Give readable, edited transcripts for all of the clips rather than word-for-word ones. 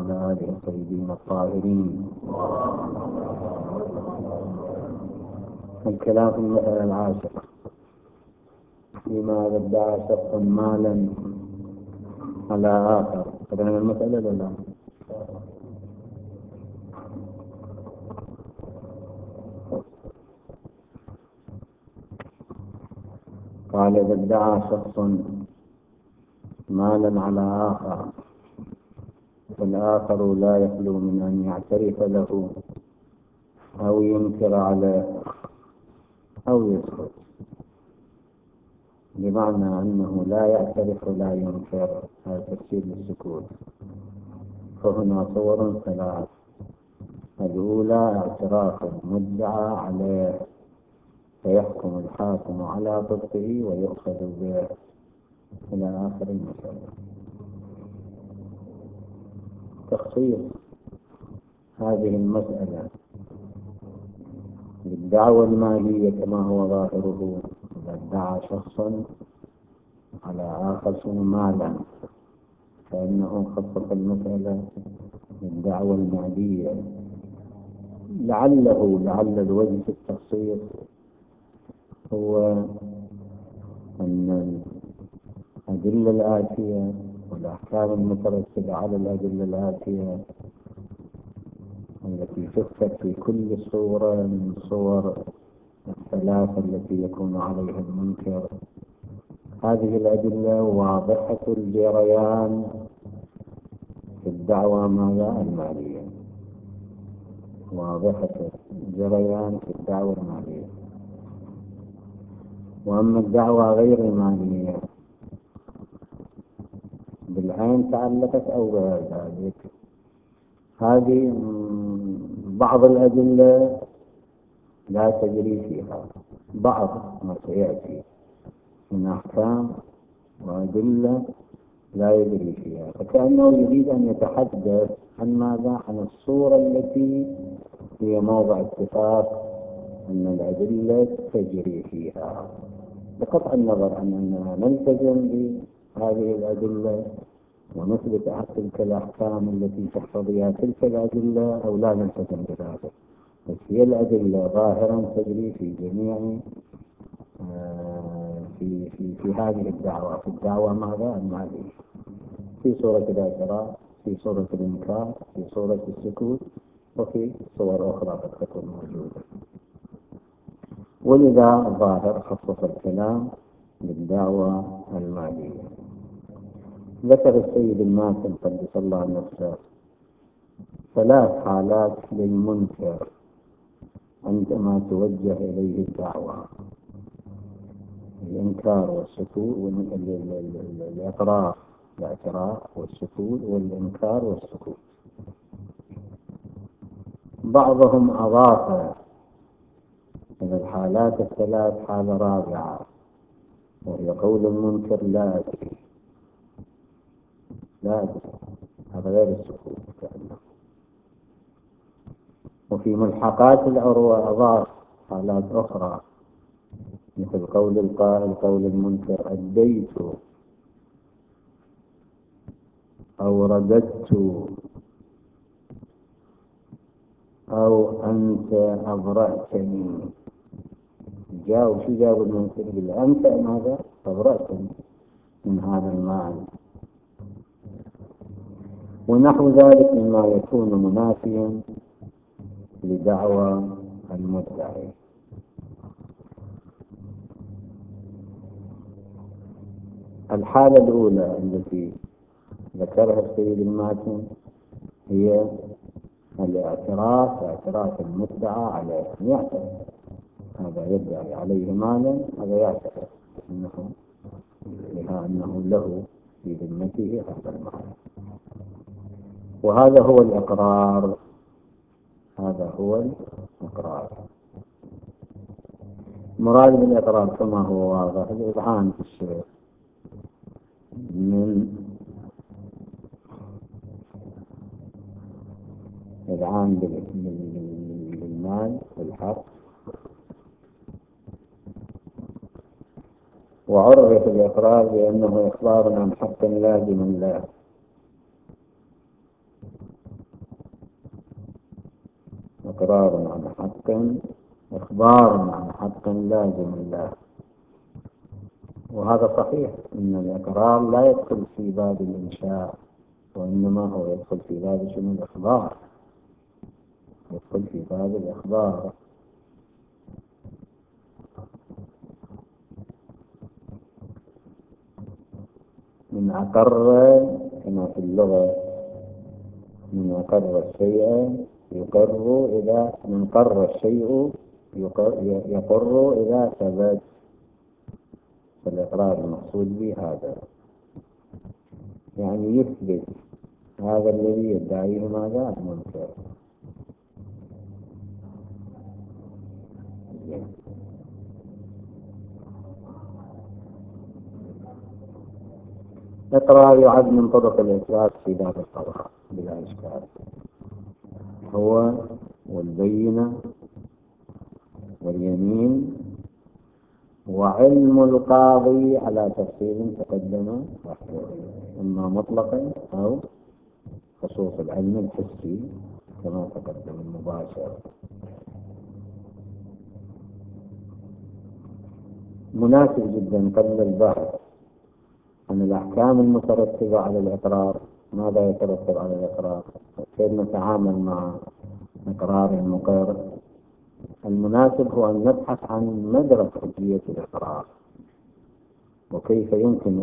وعلى آله الطيبين الطاهرين. الكلام في المسألة العاشرة: لماذا ادعى شخص مالا على آخر؟ قدرنا المسألة ولا؟ قال: إذا ادعى شخص مالا على آخر فالآخر لا يخلو من أن يعترف له أو ينكر عليه أو يسكت، بمعنى أنه لا يعترف ولا ينكر، هذا تفسير للسكوت. فهنا صور ثلاث: الأولى اعتراف المدعى عليه فيحكم الحاكم على صدقه ويؤخذ به إلى آخر المسألة. تخصيص هذه المسألة بالدعوى المالية كما هو ظاهره: إذا ادعى شخص على آخر مالا فإنه خصص المسألة بالدعوى المالية. لعل الوجه في التخصيص هو أن الأدلة الآتية والأحكام المترتبة على الأدلة الآتية التي تثبت في كل صورة من صور الثلاثة التي يكون عليها المنكر، هذه الأدلة واضحة الجريان في الدعوى المالية، واضحة الجريان في الدعوى المالية. وأما الدعوى غير المالية بالعين تعلقت أو غير ذلك، هذه بعض الأدلة لا تجري فيها، بعض ما سيأتي من أحكام وأدلة لا يجري فيها، فكأنه يريد أن يتحدث عن ماذا؟ عن الصورة التي هي موضع اتفاق أن الأدلة تجري فيها، بقطع النظر عن أننا نلتزم بهذه الأدلة ونثبت تلك الأحكام التي تقتضيها تلك الأدلة أو لا نلتزم بذلك. بس هي الأدلة ظاهرا تجري في جميع في هذه الدعوة، في الدعوة ماذا؟ المالية، في صورة الاعتراف، في صورة الإنكار، في صورة السكوت، وفي صور أخرى قد تكون موجودة. ولذا الظاهر خصص الكلام بالدعوة المالية. ذكر السيد الماتن قدس الله نفسه 3 حالات للمنكر عندما توجه إليه الدعوة: الإنكار والسكوت، الاعتراف والسكوت، والإنكار والسكوت. بعضهم أضاف من الحالات ال3 حالة رابعة، وهي قول المنكر: لا أدري، لا أدري، هذا غير السكوت كأنه. وفي ملحقات العروة أضاف حالات أخرى مثل قول القائل: قول المنكر: أديت، أو رددت، أو أنت أبرأتني. شو جاوب المنكر؟ يقول: أنت ماذا؟ أبرأتني من هذا المال، ونحو ذلك مما يكون منافيا لدعوى المدعي. الحالة الأولى التي ذكرها السيد الماتن هي اعتراف المدعى عليه، يعترف، هذا يدعي عليه مالا، هذا يعترف أنه له في ذمته هذا المال، وهذا هو الإقرار، هذا هو الإقرار. مراد بالإقرار كما هو واضح الإذعان في الشيء من إذعان بالمال والحق. وعرف الإقرار بأنه إخبار عن حق لازم له، إقرار عن حق، إخبار عن حق لازم الله. وهذا صحيح، إن الإقرار لا يدخل في باب الإنشاء، وإنما هو يدخل في باب شنو؟ الإخبار، يدخل في باب الإخبار. من أقر، كما في اللغة، من أقر الشيء يقر إذا، من قر الشيء يقر إذا ثبت. فالإقرار المقصود به هذا، يعني يثبت هذا الذي يدعيه ماذا؟ المنكر. الإقرار يعد من طرق الإثبات في باب القضاء بلا إشكال، هو والبينة واليمين وعلم القاضي على تفصيل تقدم، إما مطلقا أو خصوص العلم الحسي كما تقدم المباشر. مناسب جدا قبل البحث عن الأحكام المترتبة على الإقرار، ماذا يترتب على الإقرار، كيف نتعامل مع إقرار المقر. المناسب هو أن نبحث عن مدرك حجية الإقرار، وكيف يمكن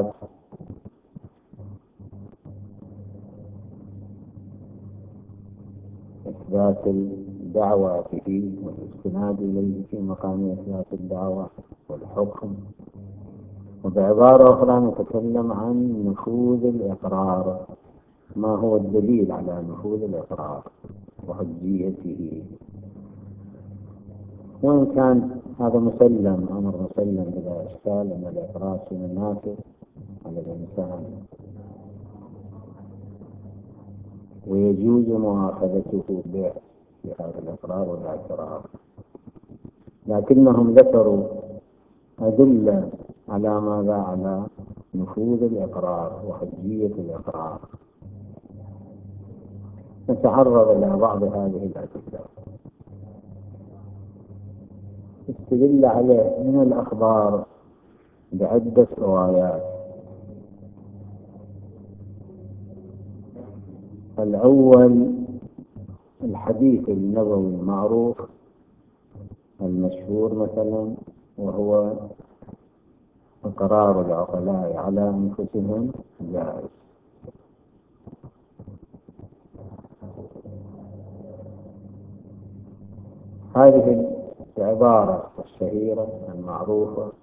إثبات الدعوة به والاستناد إليه في مقام إثبات الدعوة والحكم. وبعبارة أخرى نتكلم عن نفوذ الإقرار، ما هو الدليل على نفوذ الإقرار وحجيته. وإن كان هذا مسلم، أمر مسلم بلا إشكال، أن الإقرار شيء نافذ على الإنسان ويجوز مؤاخذته به في هذا الإقرار والاعتراف، لكنهم ذكروا أدلة على ماذا؟ على نفوذ الإقرار وحجية الإقرار. نتعرض إلى بعض هذه الأدلة. استدل عليه من الأخبار بعدة روايات. الأول الحديث النبوي المعروف المشهور مثلا، وهو إقرار العقلاء على أنفسهم جائز. هذه العبارة الشهيرة المعروفة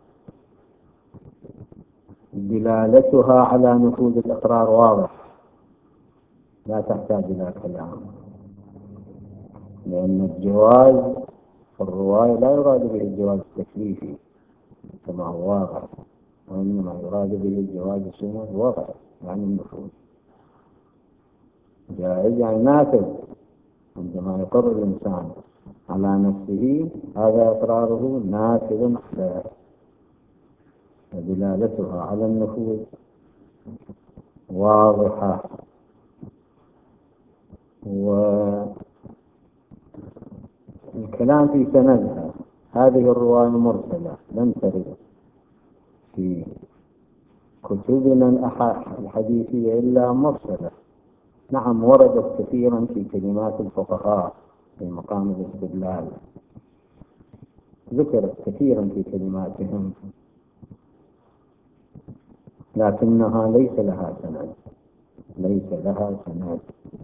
دلالتها على نفوذ الإقرار واضح، لا تحتاج إلى كلام، لأن الجواز في الرواية لا يراد به الجواز التكليفي كما هو واضح، وإنما يراد به الجواز الوضع، يعني النفوذ. جائز يعني نافذ، عندما يقر الإنسان على نفسه هذا إقراره نافذ عليه، دلالتها على النفوذ واضحة. والكلام في سندها، هذه الرواية مرسلة لم ترد في كتبنا الحديثية إلا مرسلة. نعم وردت كثيرا في كلمات الفقهاء في مقام الاستدلال، ذكرت كثيرا في كلماتهم، لكنها ليس لها سند، ليس لها سند.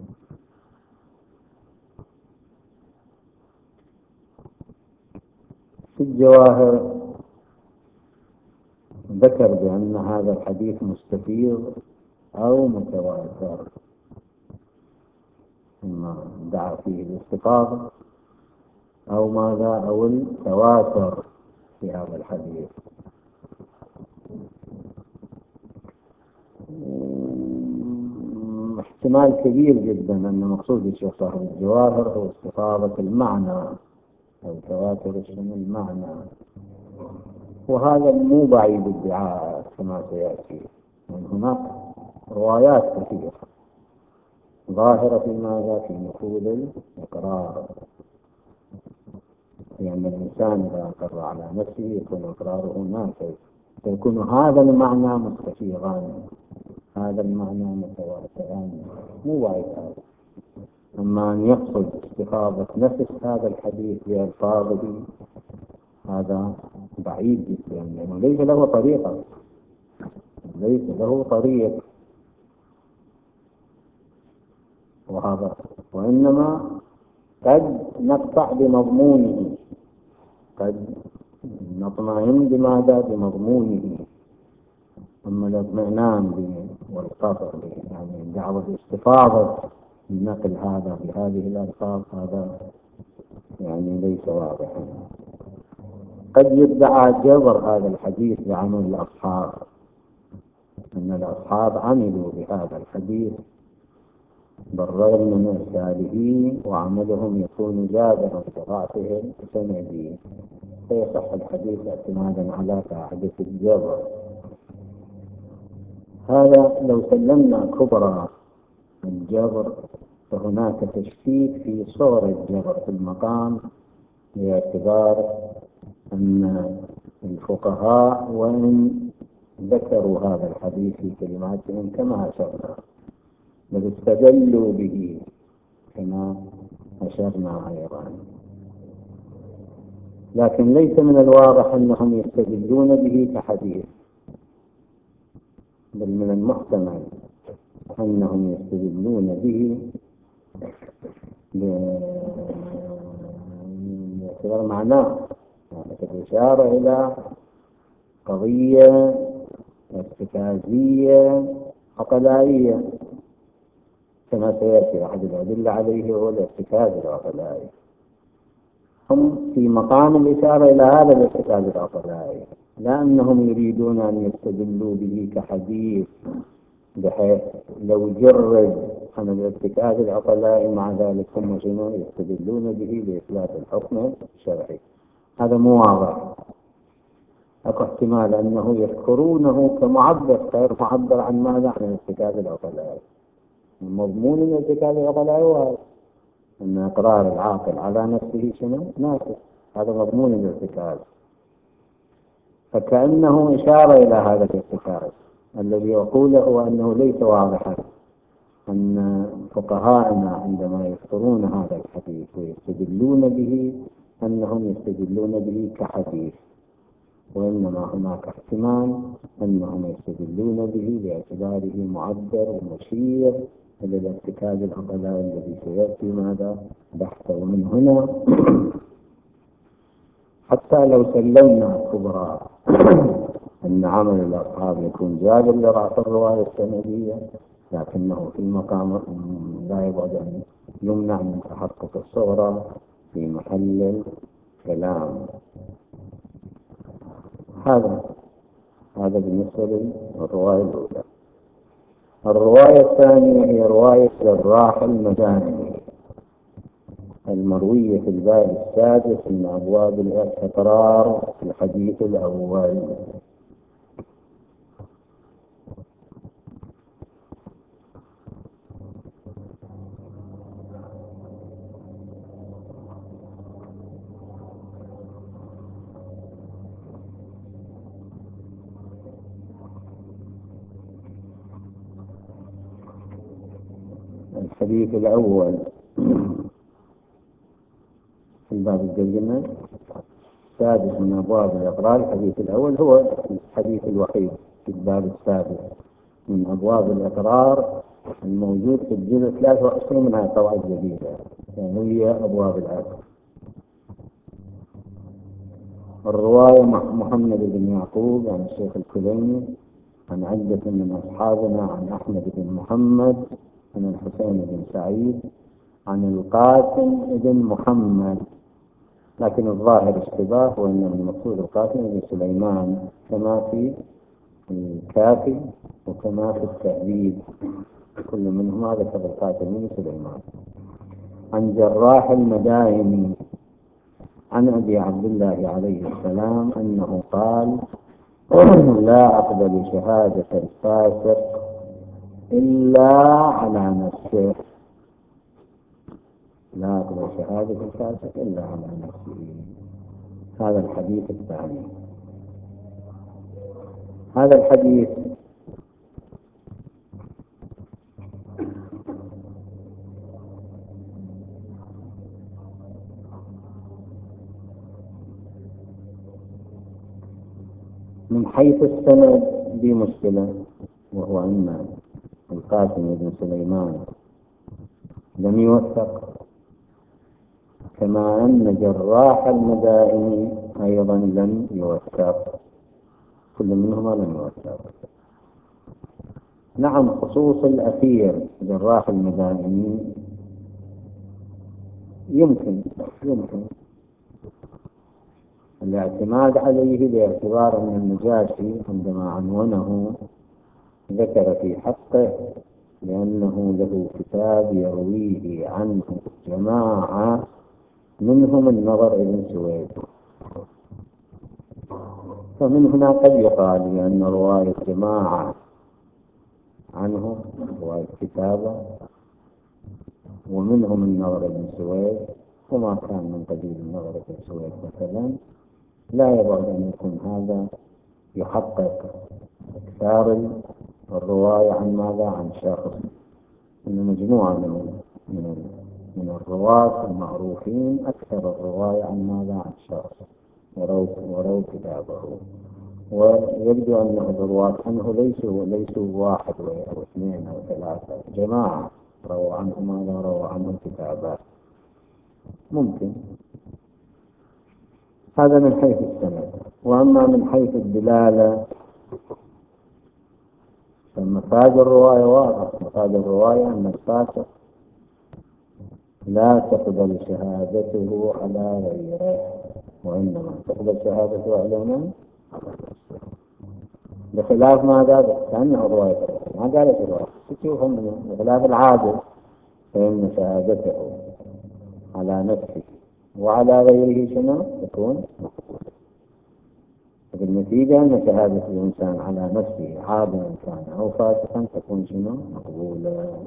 في الجواهر ذكر بأن هذا الحديث مستفيض أو متواتر، إما دعا فيه الاستفاضة أو ماذا، أو التواتر في هذا الحديث. احتمال كبير جدا أن مقصود الشيخ صاحب الجواهر هو استفاضة المعنى أو تواتر المعنى، وهذا مو بعيد الدعاء كما سيأتي. يعني هناك روايات كثيرة ظاهرة في ماذا؟ في نفوذ الإقرار، لأن الإنسان إذا أقر على نفسه يكون إقراره نافذ، فيكون هذا المعنى مستفيضا، هذا المعنى متواترا، مو وايد هذا. أما أن يقصد استفاضة نفس هذا الحديث بألفاظه هذا بعيد جدا، لأنه ليس له طريقة، ليس له طريق، وهذا وإنما قد نقطع بمضمونه، قد نطمئن بماذا؟ بمضمونه. أما الاطمئنان والقطع يعني دعوة استفاضة النقل هذا بهذه الألفاظ هذا يعني ليس واضحا. قد يدعى جبر هذا الحديث بعمل الأصحاب، أن الأصحاب عملوا بهذا الحديث بالرغم من إرساله، وعملهم يكون جابرا بضعفهم سندي، فيصح الحديث اعتمادا على قاعدة الجبر. هذا لو سلمنا كبرى الجبر، فهناك تشكيك في صور الجبر في المقام، باعتبار أن الفقهاء وإن ذكروا هذا الحديث في كلماتهم كما أشرنا، بل استدلوا به كما أشرنا أيضا، لكن ليس من الواضح أنهم يستدلون به كحديث، بل من المحتمل أنهم يستدلون به باعتبار معناه، يعني إشارة إلى قضية ارتكازية عقلائية، كما سيأتي أحد الأدلة عليه هو الارتكاز العقلائي. هم في مقام الإشارة إلى هذا الارتكاز العقلائي، لا أنهم يريدون أن يستدلوا به كحديث، بحيث لو جرد عن الارتكاز العقلائي مع ذلك هم شنو يستدلون به لإثبات الحكم الشرعي. هذا مو واضح. أكو احتمال أنه يذكرونه كمعبر غير معبر عن ماذا؟ عن الارتكاز العقلائي. مضمون الارتكاز العقلائي هو أن إقرار العاقل على نفسه شنو؟ نافذ، هذا مضمون الارتكاز. فكأنه إشارة إلى هذا الارتكاز الذي يقوله أنه ليس واضحا، أن فقهاءنا عندما يذكرون هذا الحديث ويستدلون به أنهم يستدلون به كحديث، وإنما هناك احتمال أنهم يستدلون به باعتباره معبر ومشير إلى الارتكاز العقلائي الذي سيأتي ماذا بحثه من هنا. حتى لو سلمنا كبرى أن عمل الأصحاب يكون جابر لرأس الرواية السندية، لكنه في المقام لا يبعد أن يمنع من تحقق الصغرى في محل الكلام. هذا بالنسبة للرواية الأولى. الرواية الثانية هي رواية جراح المداني المروية في الباب السادس من أبواب الإقرار في الحديث الأول. الحديث الأول في الباب الجزمة السادس من أبواب الإقرار. الحديث الأول هو الحديث الوحيد في الباب السادس من أبواب الإقرار الموجود في الجزء 23 من هذه القواعد الجديدة، وهي أبواب العقل. الرواية محمد بن يعقوب عن الشيخ الكليني عن عدة من أصحابنا عن أحمد بن محمد عن الحسين بن سعيد عن القاسم بن محمد، لكن الظاهر اشتباه، وإن المقصود القاسم بن سليمان كما في الكافي وكما في التهذيب، كل منهما ذكر القاسم بن سليمان. عن جراح المدائن عن أبي عبد الله عليه السلام أنه قال: لا أقبل شهادة الفاسق إلا على نفسه. لا أقبل شهادة الفاسق إلا على نفسه. هذا الحديث الثاني. هذا الحديث من حيث السند بمشكلة، وهو أن القاسم بن سليمان لم يوثق، كما أن جراح المدائن أيضا لم يوثق، كل منهما لم يوثق. نعم، خصوص الأخير جراح المدائن يمكن الاعتماد عليه، باعتبار أن النجاشي عندما عنونه ذكر في حقه لأنه له كتاب يرويه عنه جماعة منهم النضر بن سويد، فمن هنا قد يقال بأن رواية جماعة عنه رواية كتابه ومنهم النضر بن سويد، وما كان من قبيل النضر بن سويد مثلا، لا يبعد أن يكون هذا يحقق إكثار الرواية عن ماذا؟ عن شخص. إن مجموعة من الرواة المعروفين أكثر الرواية عن ماذا؟ عن شخص، وروا كتابه. ويبدو أن الرواة عنه ليسوا واحد أو اثنين أو ثلاثة، جماعة رووا عنه ماذا؟ رووا عنه كتابات. ممكن هذا من حيث السند. وأما من حيث الدلالة فمفاد الرواية واضح. مفاد الرواية أن الفاسق لا تقبل شهادته على غيره، وإنما تقبل شهادته على من؟ بخلاف ماذا؟ كأنه رواية، ما قالت الرواية، تشوفهم بخلاف العادل، فإن شهادته على نفسه وعلى غيره شنو تكون مقبولة. بالنتيجة أن شهادة الإنسان على نفسه عادلا كان أو فاسقا تكون شنو مقبولة.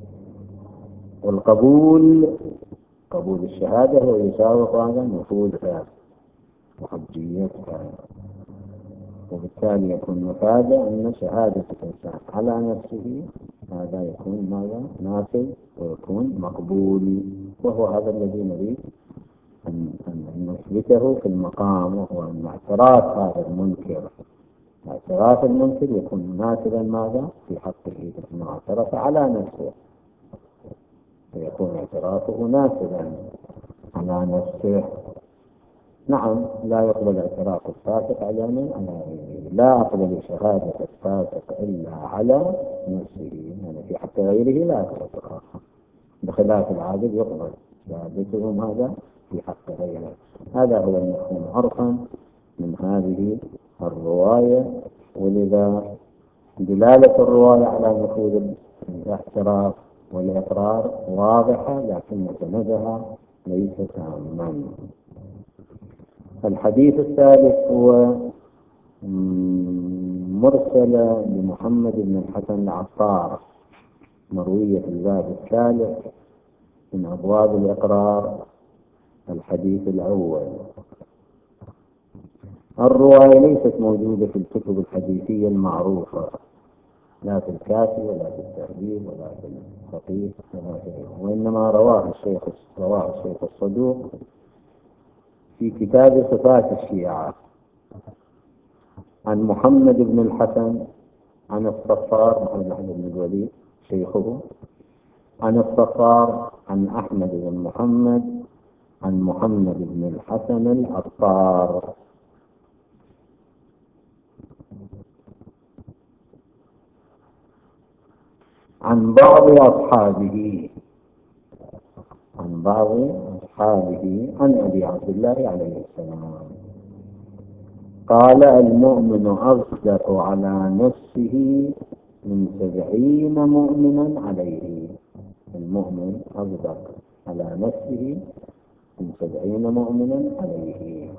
والقبول، قبول الشهادة هو يساوق هذا نفوذها وحجيتها، وبالتالي يكون مفاده أن شهادة الإنسان على نفسه هذا يكون ماذا؟ نافذ ويكون مقبول، وهو هذا الذي نريد أن نثبته في المقام، وهو أن اعتراف هذا المنكر، اعتراف المنكر يكون نافذا ماذا؟ في حقه، أنه اعترف على نفسه فيكون اعترافه نافذا على نفسه. نعم، لا يقبل اعتراف الفاسق على من؟ على غيره. لا أقبل شهادة الفاسق إلا على نفسه، يعني في حق غيره لا يقبل، بخلاف العادل يقبل شهادتهم هذا في حق غيره. هذا هو المفهوم عرفا من هذه الرواية. ولذا دلالة الرواية على نفوذ الاعتراف والإقرار واضحة، لكن سندها ليس تاما. الحديث الثالث هو مرسلة لمحمد بن الحسن العطار، مروية في الباب الثالث من أبواب الإقرار، الحديث الأول. الرواية ليست موجودة في الكتب الحديثية المعروفة، لا في الكافي ولا في التهذيب ولا في الفقيه ولا في غيره، وإنما رواه الشيخ الصدوق في كتاب صفات الشيعة عن محمد بن الحسن عن الصفار، محمد بن الوليد شيخه، عن الصفار عن أحمد بن محمد عن محمد بن الحسن العطار عن بعض أصحابه عن أبي عبد الله عليه السلام قال: المؤمن أصدق على نفسه من 70 مؤمنا عليه. المؤمن أصدق على نفسه من 70 مؤمنا عليه.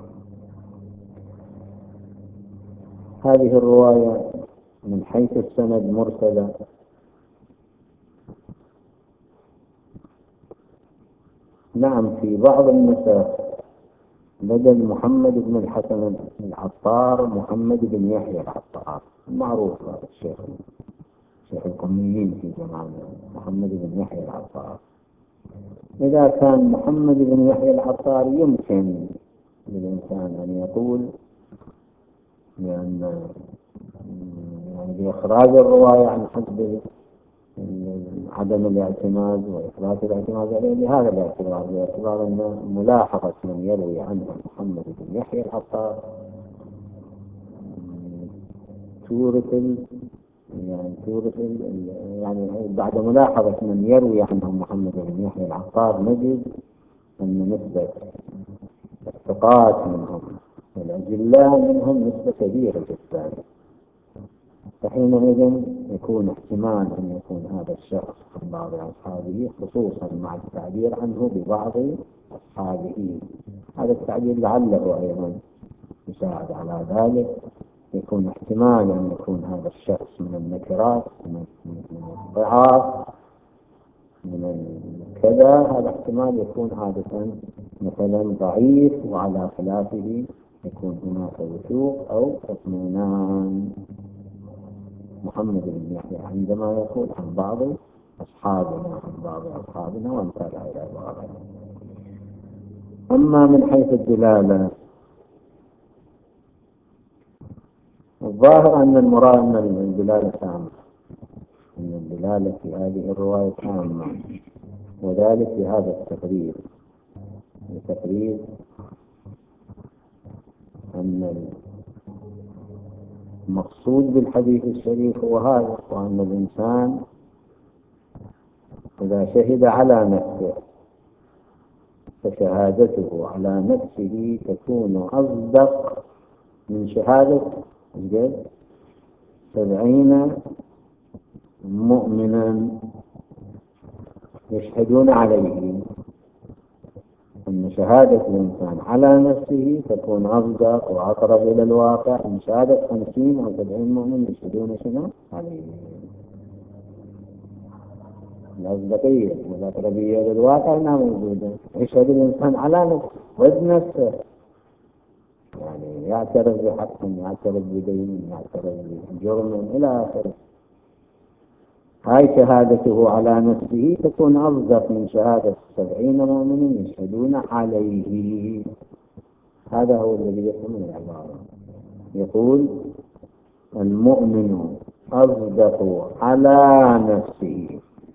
هذه الرواية من حيث السند مرسلة، نعم، في بعض النسخ بدل محمد بن الحسن العطار محمد بن يحيى العطار، معروف هذا الشيخ، شيخ القميين في زمانه، محمد بن يحيى العطار. إذا كان محمد بن يحيى العطار يمكن للإنسان أن يقول لأن يعني بإخراج الرواية عن حسب عدم الاعتماد وإثبات الاعتماد عليه بهذا الاعتبار، باعتبار أن ملاحظة من يروي عنه محمد بن يحيى العطار تورث يعني بعد ملاحظة من يروي عنه محمد بن يحيى العطار نجد أن نسبة الثقات منهم والأجلاء منهم نسبة كبيرة جدا، فحينئذ يكون احتمال أن يكون هذا الشخص من بعض أصحابه، خصوصا مع التعبير عنه ببعض أصحابه. هذا التعبير لعله أيضا يساعد على ذلك. يكون احتمال أن يكون هذا الشخص من النكرات، من الضعاف، من كذا، هذا احتمال يكون عادة مثلا ضعيف، وعلى خلافه يكون هناك وثوق أو اطمئنان. محمد بن يحيى عندما يقول عن بعض أصحابنا وامثال إلى بعض. أما من حيث الدلالة، الظاهر أن المراد أن الدلالة تامة، أن الدلالة في هذه الرواية تامة، وذلك بهذا التقرير أن المقصود بالحديث الشريف هو هذا، وأن الإنسان إذا شهد على نفسه فشهادته على نفسه تكون أصدق من شهادة 70 مؤمنا يشهدون عليه. أن شهادة الإنسان على نفسه تكون أصدق وأقرب إلى الواقع من شهادة 50 أو 70 مؤمن يشهدون شنو عليه. الأصدقية والأقربية للواقع لا موجودة. يشهد الإنسان على نفسه وبنفسه، يعني يعترف بحق، يعترف بدين، يعترف بجرم إلى آخره. هاي شهادته على نفسه تكون أصدق من شهادة 70 مؤمن يشهدون عليه. هذا هو الذي يفهم العبارة. يقول المؤمن أصدق على نفسه،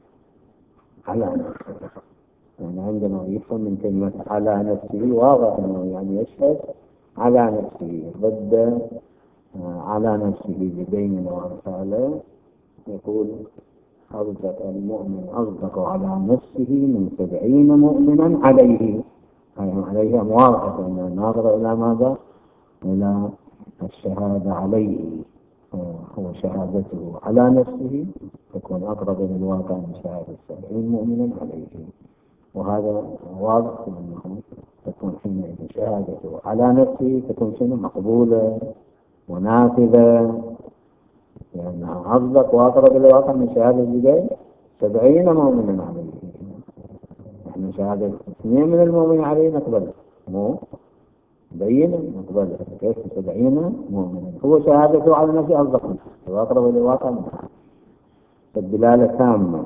يعني عندما يفهم من كلمة على نفسه واضح أنه يعني يشهد على نفسه ضد على نفسه بدين وأمثاله. يقول أصدق المؤمن أصدق على نفسه من 70 مؤمنا عليه. عليه موافقة أن الناظر إلى ماذا؟ إلى الشهادة عليه. هو شهادته على نفسه تكون أقرب للواقع من شهادة 70 مؤمنا عليه. وهذا واضح أنه تكون حينئذ شهادته على نفسه تكون شنو مقبولة ونافذة، لأنها أصدق وأقرب للواقع من شهادة 70 مؤمنا عليه. نحن شهادة 2 من المؤمن عليه نقبلها، مو بينا نقبلها، كيف 70 مؤمنا؟ هو شهادته على نفسه أصدق وأقرب للواقع منها، الدلالة تامة.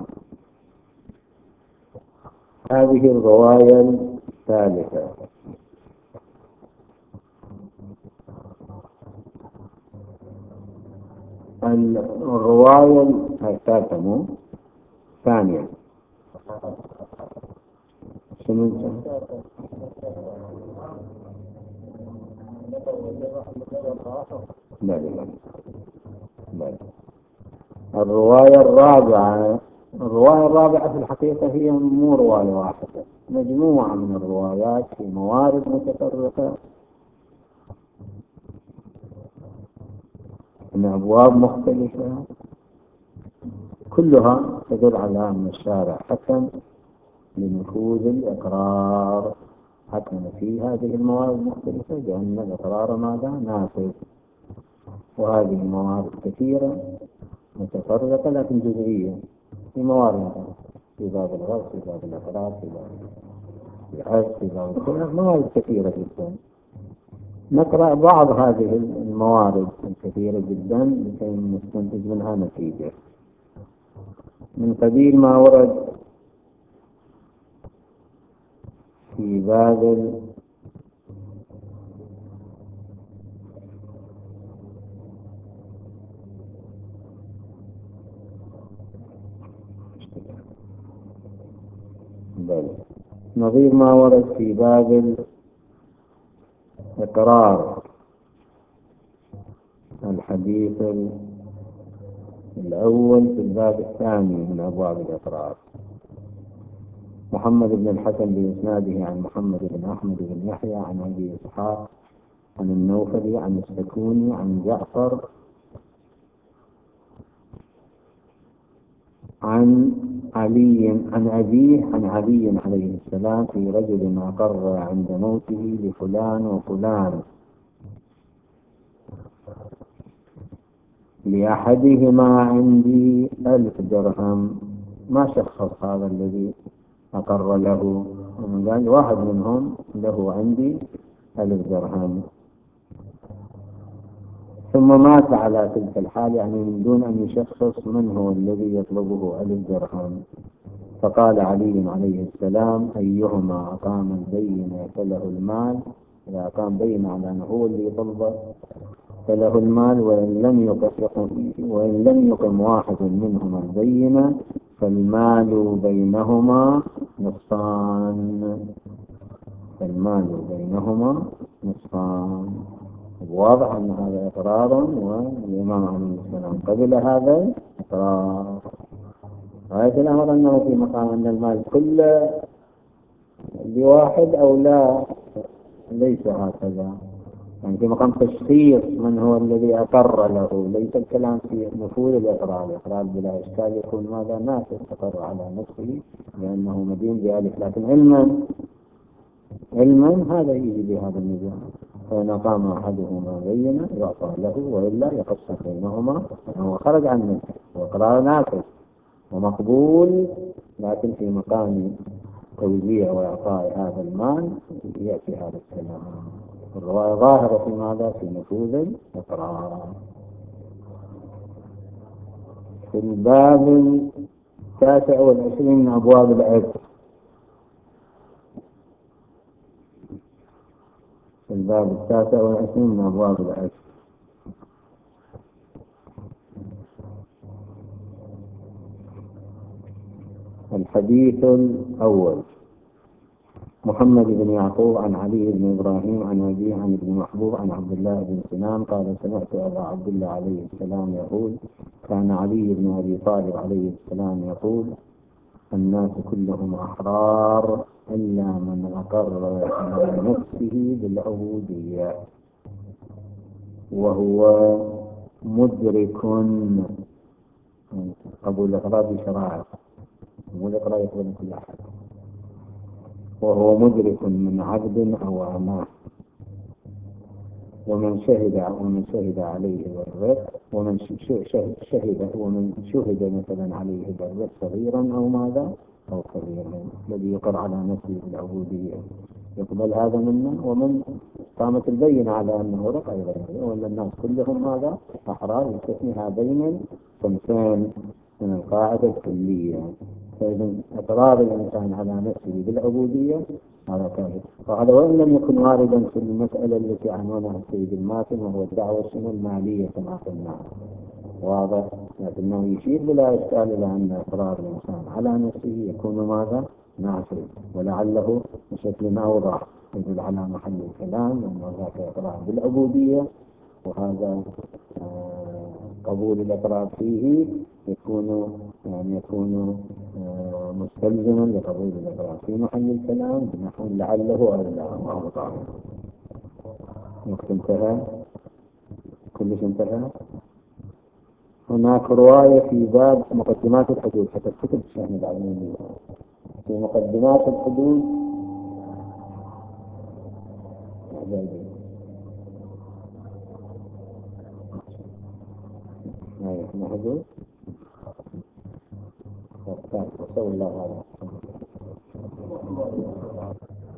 هذه الرواية الثالثة. الرواية الثالثة ثانية شنو؟ لا. الرواية الرابعة في الحقيقة هي مو رواية واحدة، مجموعة من الروايات في موارد متفرقة من أبواب مختلفة، كلها تدل على أن الشارع حكم لنفوذ الإقرار، حكم في هذه الموارد المختلفة بأن الإقرار ماذا؟ نافذ. وهذه موارد كثيرة متفرقة لكن جزئية، في موارد في باب الغرب، في باب الإقرار، في باب الأسئلة موارد كثيرة جدا. نقرأ بعض هذه الموارد الكثيرة جدا لكي نستنتج منها نتيجة. من قبيل ما ورد في باب نظير ما ورد في باب الإقرار، الحديث الأول في الباب الثاني من أبواب الإقرار. محمد بن الحسن بإسناده عن محمد بن أحمد بن يحيى عن أبي إسحاق عن النوفلي عن السكوني عن جعفر عن علي عن أبيه عن علي عليه السلام في رجل أقر عند موته لفلان وفلان لأحدهما عندي 1000 درهم. ما شخص هذا الذي أقر له، قال واحد منهم له عندي 1000 درهم، ثم مات على تلك الحال، يعني من دون أن يشخص من هو الذي يطلبه 1000 درهم. فقال علي عليه السلام أيهما أقام البينة فله المال، إذا أقام بينة على أنه هو اللي يطلبه فله المال، وإن لم يقم واحد منهما البينة فالمال بينهما نصفان. فالمال بينهما نصفان. واضح أن هذا إقرار، والإمام عليه السلام قبل هذا إقرار. غاية الأمر أنه في مقام أن المال كله لواحد أو لا، ليس هكذا، يعني في مقام تشخيص من هو الذي أقر له، ليس الكلام في نفوذ الإقرار. الإقرار بلا إشكال يكون ماذا نافذ، أقر على نفسه لأنه مدين بألف، لكن علما هذا يجي بهذا النظام. فإن قام أحدهما بينة يعطى له، وإلا يقسم بينهما، هو خرج عن نفسه وإقرار نافذ ومقبول، لكن في مقام توزيع وإعطاء هذا المال يأتي هذا الكلام. الرواية ظاهرة في ماذا؟ في نفوذ الإقرار. في الباب 29 من أبواب العتق، في الباب 29 من أبواب العتق الحديث الأول. محمد بن يعقوب عن علي بن إبراهيم عن أبيه عن ابن محبوب عن عبد الله بن سنان قال سمعت أبا عبد الله عليه السلام يقول كان علي بن أبي طالب عليه السلام يقول الناس كلهم أحرار إلا من أقر على نفسه بالعبودية وهو مدرك. قبول الإقرار بشرائع، مو الإقرار يقبل كل أحد. وهو مدرك من عبد أو أماه، ومن شهد عليه بالرق، ومن شهد مثلا عليه بالرق صغيرا أو ماذا أو كبيرا، الذي يقر على نفسه بالعبودية يقبل هذا منا. ومن قامت البينة على أنه رق أيضا، ولا الناس كلهم هذا أحرار، يستثني هذين الصنفين من القاعدة الكلية. فإذا إقرار الإنسان على نفسه بالعبودية هذا كافر. وهذا وإن لم يكن واردا في المسألة التي عنونها السيد الماتن، وهو الدعوة المالية كما قلنا، واضح، لكنه يشير بلا إشكال إلى أن إقرار الإنسان على نفسه يكون ماذا نافذ، ولعله بشكل أوضح يدل على محل الكلام أن ذاك إقرار بالعبودية، وهذا قبول الإقرار فيه يكون مستلزما لقبول الإقرار في محل الكلام بنحو لعله أو لا. الله تعالى. وقت انتهى، كلش انتهى. هناك رواية في باب مقدمات الحدود، حتى الكتب الشأن العلمية في مقدمات الحدود حدود وصلى الله عليه وسلم.